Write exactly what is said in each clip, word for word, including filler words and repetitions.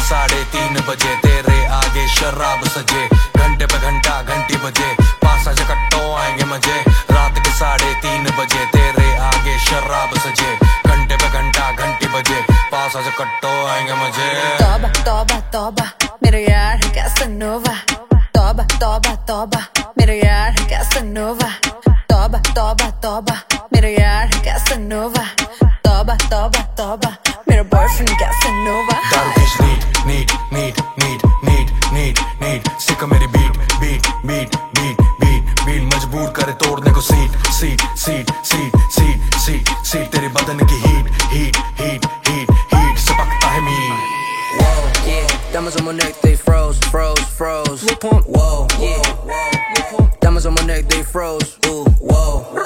साढ़े तीन बजे तेरे आगे शराब सजे, घंटे पे घंटा घंटी बजे, पास आजा कट्टो आएंगे मजे। रात के साढ़े तीन बजे तेरे आगे शराब सजे, घंटे पे घंटा घंटी बजे, पास आजा कट्टो आएंगे मजे। तौबा तौबा तौबा मेरा यार है कैसानोवा, तौबा तौबा तौबा मेरा यार है कैसानोवा, तौबा तौबा तौबा मेरा यार है कैसानोवा, तौबा तौबा तौबा मेरा बॉयफ्रेंड कैसानोवा। दारू पीच neat neat neat neat neat neat neat सिक मेरी beat beat beat beat beat beat मजबूर करे तोड़ने को seat seat seat seat seat seat seat तेरे बदन की heat heat heat heat heat से पकता है meat. Whoa, yeah, diamonds on my neck, they froze, froze, froze. Whoa, yeah, diamonds on my neck, they froze. Ooh, whoa,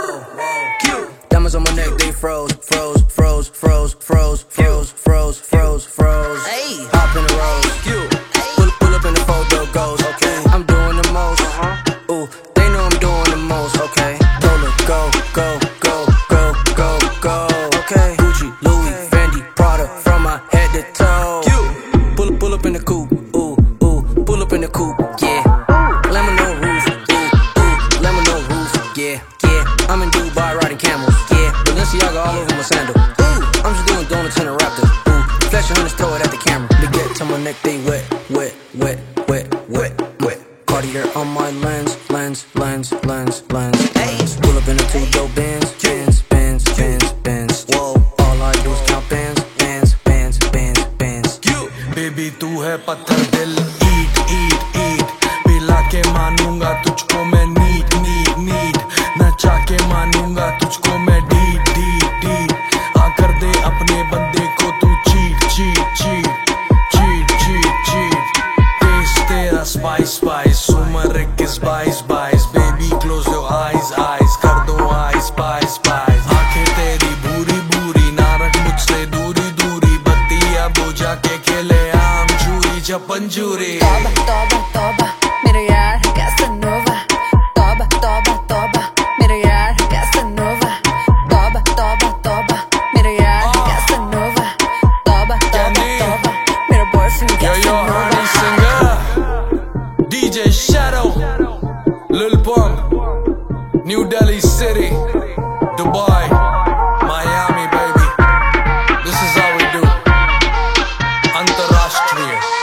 diamonds on my neck, they froze, froze, froze, froze, froze, froze, froze, froze, froze. Hey, hop in the rose, pull, pull up in the photo goes. Okay, I'm doing the most. Ooh, they know I'm doing the most. Okay, go look, go, go, go, go, go, go. Okay, Gucci, Louis, Fendi, Prada, from my head to toe. Pull, pull up in the coupe, ooh, ooh, pull up in the coupe, yeah. Lemon no roof, ooh, ooh, lemon no roof, yeah, yeah. I'm in Dubai riding camels, yeah. Balenciaga all over my sandal, ooh. I'm just doing donuts in a Raptor, ooh. Flashing on this, throw it at the camera. They get to my neck, they wet, wet, wet, wet, wet, wet. Cartier on my lens, lens, lens, lens, lens. Hey, pull up in the two dope bands, bands, bands, bands, bands. Whoa, all I do is count bands, bands, bands, bands, bands. Baby तू है पत्थर दिल, ईट ईट ईट, पिला के मानूंगा तुझको मैं NEET neat NEET, नचा के मानूंगा तुझको मैं डीट डीट डीट। आ कर दे अपने बंदे को तू cheat cheat cheat cheat cheat cheat. Taste तेरा स्पाइस स्पाइस, उम्र इक्कीस बाईस बाईस, baby close your eyes eyes, कर दो आईज स्पाइस स्पाइस। आंखें तेरी भूरी भूरी, ना रख मुझसे दूरी दूरी, बत्तियां बुझा के खेले आम चूरी चपंचूरी। तौबा तौबा तौबा मेरा यार है कैसानोवा, तौबा तौबा तौबा मेरा यार है कैसानोवा, तौबा तौबा तौबा मेरा यार है कैसानोवा, तौबा तौबा तौबा मेरा boyfriend Yo, yo, casanova. honey singer, D J Shadow, Lil Pump, New Delhi City, Dubai, Miami, baby. This is how we do. Antarashtriya.